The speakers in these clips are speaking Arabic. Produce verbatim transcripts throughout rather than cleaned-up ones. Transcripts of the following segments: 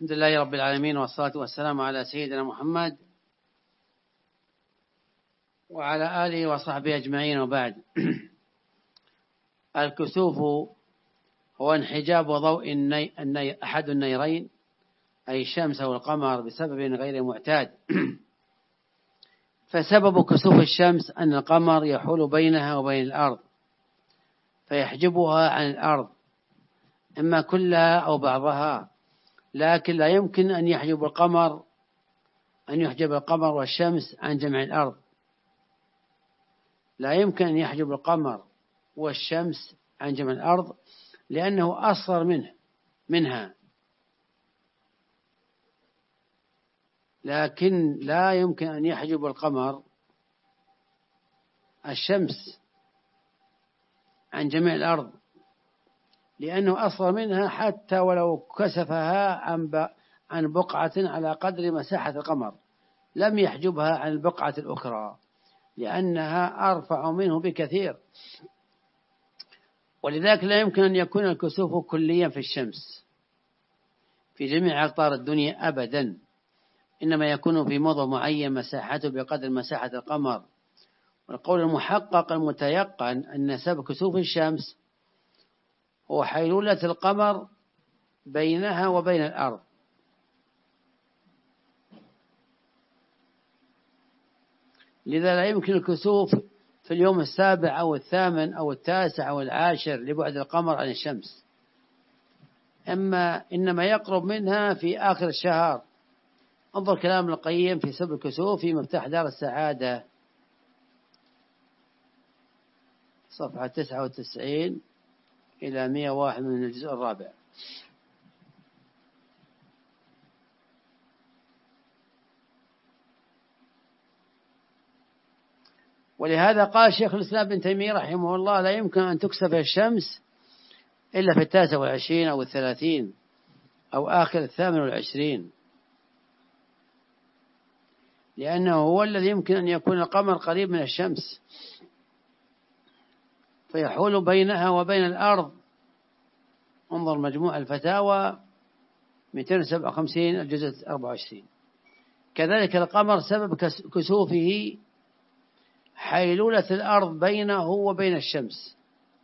الحمد لله رب العالمين، والصلاة والسلام على سيدنا محمد وعلى آله وصحبه أجمعين، وبعد. الكسوف هو انحجاب ضوء الني... الني... أحد النيرين، أي الشمس أو القمر، بسبب غير معتاد. فسبب كسوف الشمس أن القمر يحول بينها وبين الأرض فيحجبها عن الأرض، إما كلها أو بعضها، لكن لا يمكن أن يحجب القمر أن يحجب القمر والشمس عن جميع الأرض. لا يمكن أن يحجب القمر والشمس عن جميع الأرض لأنه أصغر منه منها، لكن لا يمكن أن يحجب القمر الشمس عن جميع الأرض لأنه أصغر منها، حتى ولو كسفها عن عن بقعة على قدر مساحة القمر لم يحجبها عن البقعة الأخرى، لأنها أرفع منه بكثير. ولذلك لا يمكن أن يكون الكسوف كليا في الشمس في جميع أقطار الدنيا أبدا، إنما يكون في موضع معين مساحته بقدر مساحة القمر. والقول المحقق المتيقن أن سبب كسوف الشمس هو حيلولة القمر بينها وبين الأرض، لذا لا يمكن الكسوف في اليوم السابع أو الثامن أو التاسع أو العاشر لبعد القمر عن الشمس، أما إنما يقرب منها في آخر الشهر. انظر كلام القيم في سبب الكسوف في مفتاح دار السعادة، صفحة تسعة وتسعين إلى مئة وواحد من الجزء الرابع. ولهذا قال شيخ الإسلام ابن تيمية رحمه الله: لا يمكن أن تكسف الشمس إلا في التاسع والعشرين أو الثلاثين أو آخر الثامن والعشرين، لأنه هو الذي يمكن أن يكون القمر قريب من الشمس فيحول بينها وبين الأرض. انظر مجموع الفتاوى مئتين وسبعة وخمسين الجزء أربعة وعشرين. كذلك القمر سبب كسوفه حيلولة الأرض بينه وبين الشمس،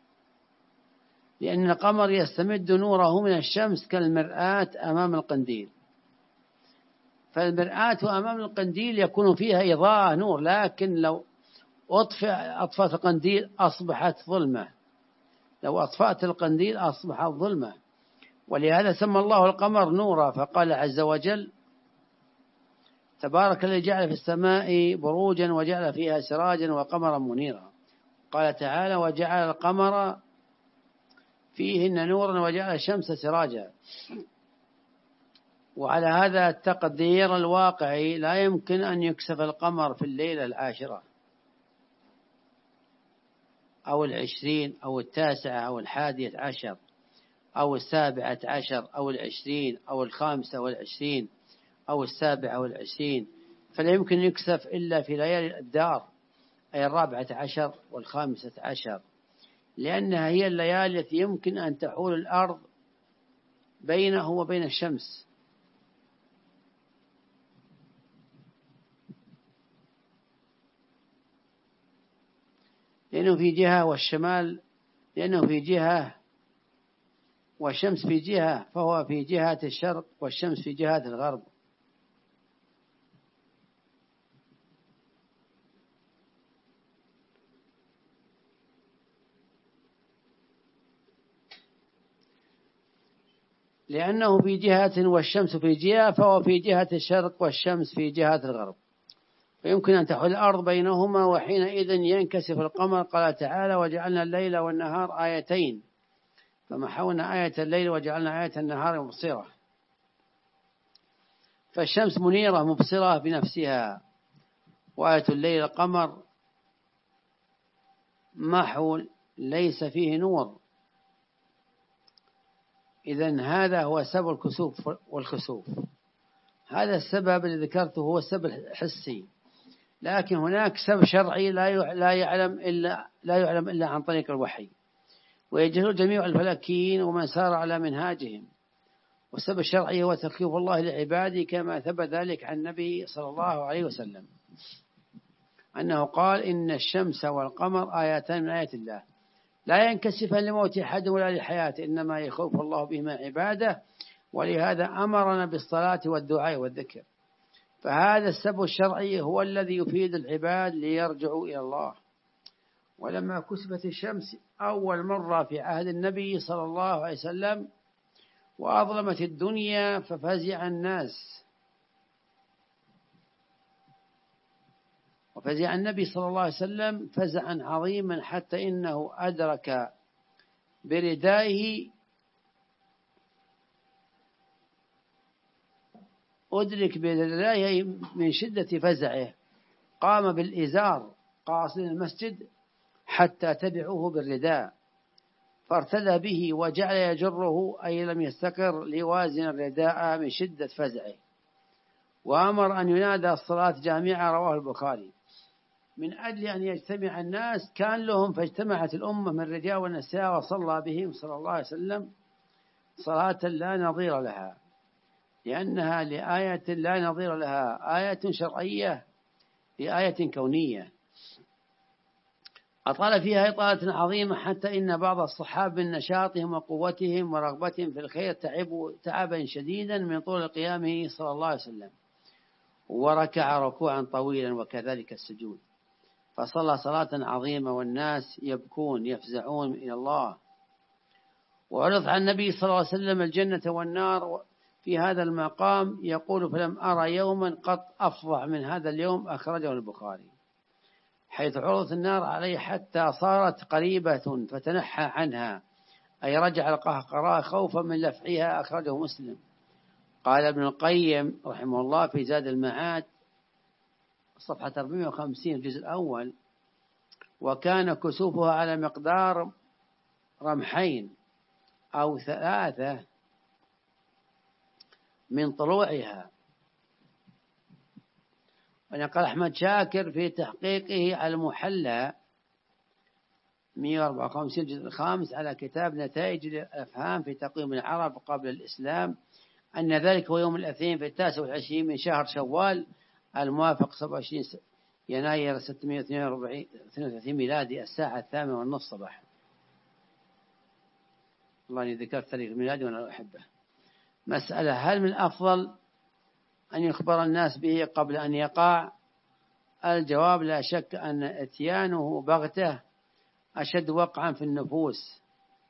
لأن القمر يستمد نوره من الشمس كالمرآة أمام القنديل، فالمرآة أمام القنديل يكون فيها إضاءة نور، لكن لو أطفئ أطفأت القنديل أصبحت ظلمة، لو أطفأت القنديل أصبحت ظلمة. ولهذا سمى الله القمر نورا، فقال عز وجل: تبارك الذي جعل في السماء بروجا وجعل فيها سراجا وقمرا منيرا. قال تعالى: وجعل القمر فيهن نورا وجعل الشمس سراجا. وعلى هذا التقدير الواقعي لا يمكن أن يكسف القمر في الليلة العاشرة أو العشرين أو التاسعة أو الحادية عشر أو السابعة عشر أو العشرين أو الخامسة والعشرين أو السابعة والعشرين، فلا يمكن يكسف إلا في ليالي الدار، أي الرابعة عشر والخامسة عشر، لأنها هي الليالي التي يمكن أن تحول الأرض بينه وبين الشمس. لأنه في جهة والشمال لأنه في جهة والشمس في جهة، فهو في جهة الشرق والشمس في جهة الغرب. لأنه في جهة والشمس في جهة، فهو في جهة الشرق والشمس في جهة الغرب، فيمكن أن تحول الأرض بينهما، وحينئذ ينكسف القمر. قال تعالى: وجعلنا الليل والنهار آيتين فمحونا آية الليل وجعلنا آية النهار مبصرة. فالشمس منيرة مبصرة بنفسها، وآية الليل القمر محو ليس فيه نور. إذن هذا هو سبب الكسوف والخسوف. هذا السبب الذي ذكرته هو السبب الحسي، لكن هناك سبب شرعي لا يعلم إلا لا يعلم إلا عن طريق الوحي، ويجهل جميع الفلكيين ومن سار على منهاجهم. والسبب الشرعي هو تخفيف الله لعباده كما ثبت ذلك عن النبي صلى الله عليه وسلم أنه قال إن الشمس والقمر آياتان من آيات الله لا ينكسفان لموت أحد ولا لحياته إنما يخوف الله بهما عباده ولهذا أمرنا بالصلاة والدعاء والذكر. فهذا السبب الشرعي هو الذي يفيد العباد ليرجعوا إلى الله. ولما كسفت الشمس أول مرة في عهد النبي صلى الله عليه وسلم وأظلمت الدنيا ففزع الناس وفزع النبي صلى الله عليه وسلم فزعا عظيما حتى إنه أدرك بردائه أدرك بردائه من شدة فزعه قام بالإزار قاصد المسجد حتى تبعوه بالرداء فارتدى به وجعل يجره أي لم يستقر ليوازن الرداء من شدة فزعه وأمر أن ينادى الصلاة جامعة رواه البخاري من أجل أن يجتمع الناس كان لهم فاجتمعت الأمة من الرجال والنساء وصلى بهم صلى الله عليه وسلم صلاة لا نظير لها لأنها لآية لا نظير لها آية شرعية لآية كونية أطال فيها إطالة عظيمة حتى إن بعض الصحابة من نشاطهم وقوتهم ورغبتهم في الخير تعبوا تعبا شديدا من طول قيامه صلى الله عليه وسلم وركع ركوعا طويلا وكذلك السجود فصلى صلاة عظيمة والناس يبكون يفزعون إلى الله. وعرض عن النبي صلى الله عليه وسلم الجنة والنار في هذا المقام يقول فلم أرى يوما قط أفظع من هذا اليوم أخرجه البخاري حيث عرضت النار عليه حتى صارت قريبة فتنحى عنها أي رجع القهقراء خوفا من لفعها أخرجه مسلم. قال ابن القيم رحمه الله في زاد المعاد صفحة أربعمائة وخمسين الجزء الأول وكان كسوفها على مقدار رمحين أو ثلاثة من طلوعها. ونقل أحمد شاكر في تحقيقه على المحلى مئة وأربعة وخمسين الجزء الخامس على كتاب نتائج الأفهام في تقويم العرب قبل الإسلام أن ذلك هو يوم الاثنين في التاسع والعشرين من شهر شوال الموافق سبعة وعشرين يناير ستمائة واثنين وثلاثين ميلادي الساعة الثامنة والنصف صباحا. الله أني ذكرت تاريخ ميلادي وأنا أحبه. مسألة هل من الأفضل أن يخبر الناس به قبل أن يقع؟ الجواب لا شك أن إتيانه بغته أشد وقعا في النفوس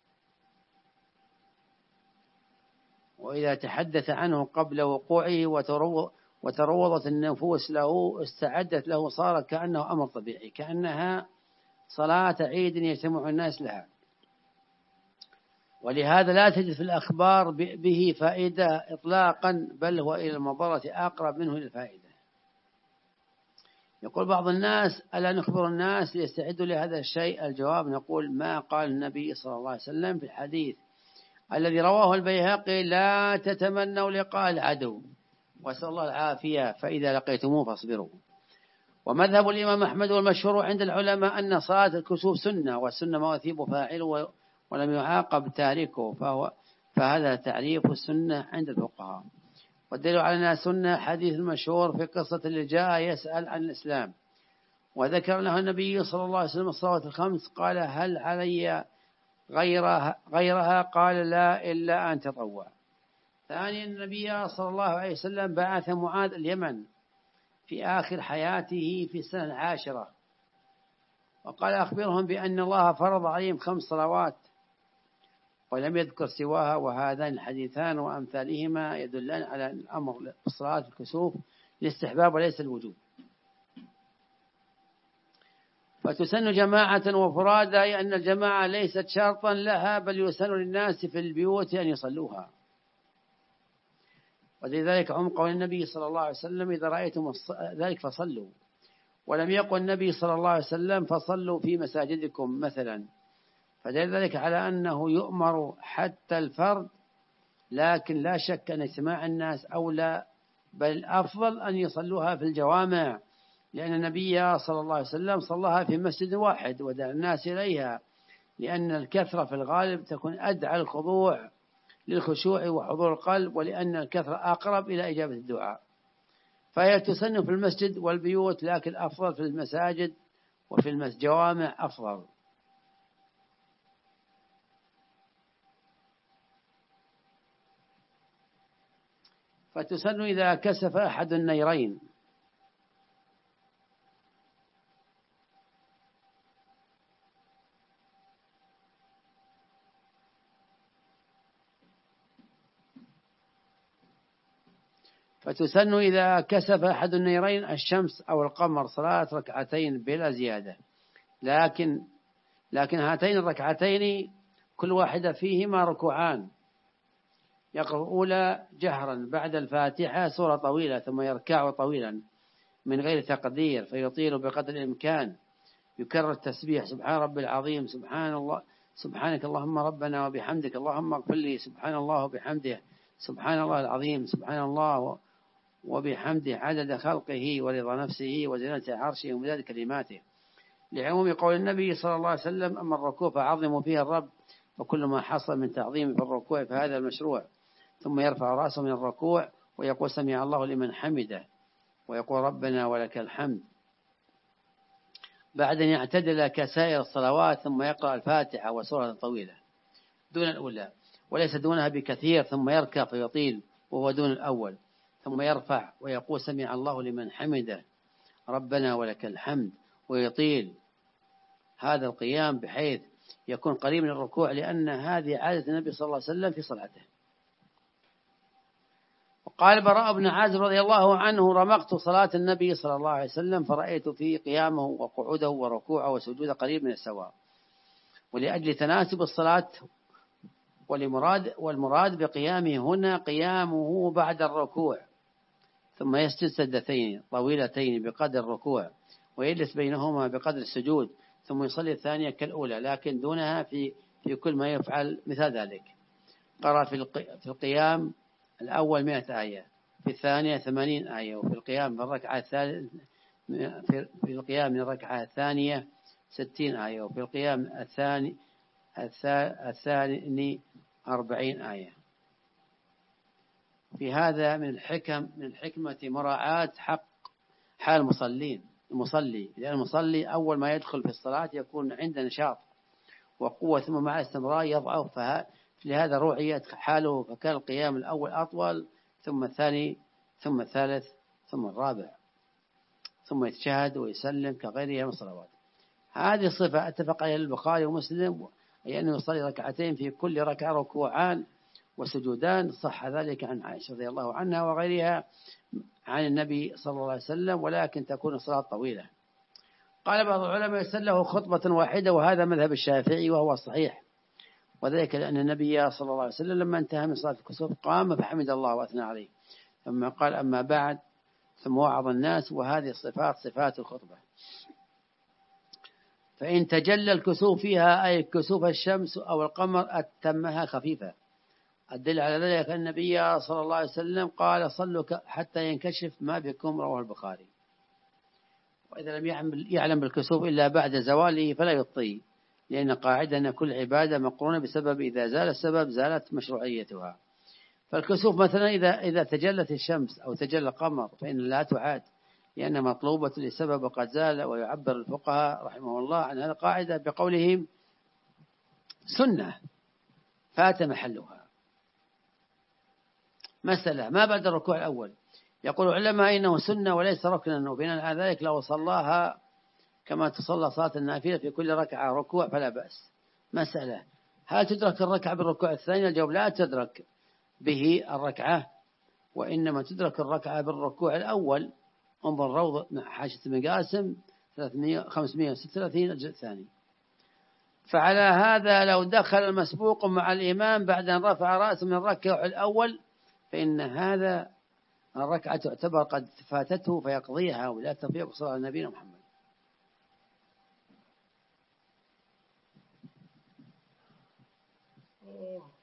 وإذا تحدث عنه قبل وقوعه وتروضت النفوس له استعدت له صار كأنه أمر طبيعي كأنها صلاة عيد يجتمع الناس لها. ولهذا لا تجد في الأخبار به فائدة إطلاقا بل هو إلى المضرة أقرب منه إلى الفائدة. يقول بعض الناس ألا نخبر الناس ليستعدوا لهذا الشيء؟ الجواب نقول ما قال النبي صلى الله عليه وسلم في الحديث الذي رواه البيهقي لا تتمنوا لقاء العدو وأسأل الله العافية فإذا لقيتموه فاصبروا. ومذهب الإمام أحمد والمشهور عند العلماء أن صلاة الكسوف سنة والسنة ما يثيب فاعله ولم يعاقب تاركه فهو فهذا تعريف السنة عند الفقهاء. والدليل على أنها سنة حديث المشهور في قصة اللي جاء يسأل عن الإسلام وذكر له النبي صلى الله عليه وسلم الصلوات الخمس قال هل علي غيرها, غيرها قال لا إلا أن تطوع. ثانيا النبي صلى الله عليه وسلم بعث معاذ اليمن في آخر حياته في السنة العاشرة وقال أخبرهم بأن الله فرض عليهم خمس صلوات ولم يذكر سواها. وهذان الحديثان وأمثالهما يدلان على الأمر بالصلاة الكسوف للاستحباب وليس الوجوب. فتسن جماعة وفرادى أن الجماعة ليست شرطا لها بل يسن للناس في البيوت أن يصلوها. ولذلك عم قول النبي صلى الله عليه وسلم إذا رأيتم ذلك فصلوا ولم يقل النبي صلى الله عليه وسلم فصلوا في مساجدكم مثلا فدل ذلك على أنه يؤمر حتى الفرد لكن لا شك أن اجتماع الناس أولى بل الأفضل أن يصلوها في الجوامع لأن النبي صلى الله عليه وسلم صلىها في مسجد واحد ودعا الناس إليها لأن الكثرة في الغالب تكون أدعى الخضوع للخشوع وحضور القلب، ولأن الكثرة أقرب إلى إجابة الدعاء. فهي تسن في المسجد والبيوت، لكن أفضل في المساجد وفي الجوامع أفضل. فتسن إذا كسف أحد النيرين. فتسن إذا كسف أحد النيرين الشمس أو القمر صلاة ركعتين بلا زيادة، لكن لكن هاتين الركعتين كل واحدة فيهما ركوعان. يقرأ أولى جهرا بعد الفاتحة سورة طويلة، ثم يركع طويلا من غير تقدير فيطيل بقدر الإمكان. يكرر التسبيح سبحان ربي العظيم، سبحان الله، سبحانك اللهم ربنا وبحمدك اللهم اغفر لي، سبحان الله وبحمده، سبحان الله العظيم، سبحان الله وبحمده عدد خلقه ورضا نفسه وزنة عرشه ومداد كلماته، لعموم قول النبي صلى الله عليه وسلم: أما الركوع فعظموا فيه الرب، وكل ما حصل من تعظيم في الركوع فهذا المشروع. ثم يرفع رأسه من الركوع ويقول سمع الله لمن حمده، ويقول ربنا ولك الحمد، بعد أن يعتدل كسائر الصلوات، ثم يقرأ الفاتحة وسورة طويلة دون الأولى وليس دونها بكثير، ثم يركع فيطيل وهو دون الأول، ثم يرفع ويقول سمع الله لمن حمده ربنا ولك الحمد، ويطيل هذا القيام بحيث يكون قريب من الركوع، لأن هذه عادة النبي صلى الله عليه وسلم في صلاته. وقال براء بن عازب رضي الله عنه: رمقت صلاة النبي صلى الله عليه وسلم فرأيت في قيامه وقعوده وركوعه وسجوده قريب من السواء، ولأجل تناسب الصلاة والمراد والمراد بقيامه هنا قيامه بعد الركوع، ثم يسجد سجدتين طويلتين بقدر الركوع، ويجلس بينهما بقدر السجود، ثم يصلي الثانية كالأولى لكن دونها في في كل ما يفعل مثل ذلك. قرأ في القيام الأول مئة آية، في الثانية ثمانين آية، وفي القيام من الركعة الثالث في القيام من الركعة الثانية ستين آية، وفي القيام الثاني الثاني أربعين آية. في هذا من الحكم من الحكمة مراعاة حق حال المصلين المصلي، لأن المصلي أول ما يدخل في الصلاة يكون عنده نشاط وقوة، ثم مع الاستمرار يضعف، فلهذا روعية حاله، فكان القيام الأول أطول، ثم الثاني، ثم الثالث، ثم الرابع، ثم يتشهد ويسلم كغيرها من الصلوات. هذه الصفة اتفق عليها البخاري ومسلم، أي أنه يصلي ركعتين في كل ركعة ركوعان وسجودان. صح ذلك عن عائشة رضي الله عنها وغيرها عن النبي صلى الله عليه وسلم، ولكن تكون الصلاة طويلة. قال بعض العلماء يسن له خطبة واحدة، وهذا مذهب الشافعي وهو الصحيح، وذلك لأن النبي صلى الله عليه وسلم لما انتهى من صلاة الكسوف قام فحمد الله وأثنى عليه، ثم قال أما بعد، ثم وعظ الناس. وهذه الصفات صفات الخطبة. فإن تجلى الكسوف فيها، أي كسوف الشمس أو القمر، أتمها خفيفة. الدليل على ذلك أن النبي صلى الله عليه وسلم قال صلوا حتى ينكشف ما بكم، رواه البخاري. وإذا لم يعلم بالكسوف إلا بعد زواله فلا يطي، لأن قاعدة أن كل عبادة مقرونة بسبب، إذا زال السبب زالت مشروعيتها. فالكسوف مثلا إذا إذا تجلت الشمس أو تجلى القمر فإن لا تعاد، لأن مطلوبة لسبب وقد زال. ويعبر الفقهاء رحمه الله عن هذه القاعدة بقولهم سنة فات محلها. مسألة ما بعد الركوع الأول، يقول العلماء إنه سنة وليس ركنا، وبناء على ذلك لو صلاها كما تصلى صلاة النافلة في كل ركعة ركوع فلا بأس. مسألة هل تدرك الركعة بالركوع الثاني؟ الجواب لا تدرك به الركعة، وإنما تدرك الركعة بالركوع الأول. انظر روض حاشية ابن قاسم خمسمائة وستة وثلاثين الجزء الثاني. فعلى هذا لو دخل المسبوق مع الإمام بعد أن رفع رأسه من الركوع الأول فإن هذا الركعة تعتبر قد فاتته فيقضيها، ولا تفيق صلاة النبي محمد. Oh.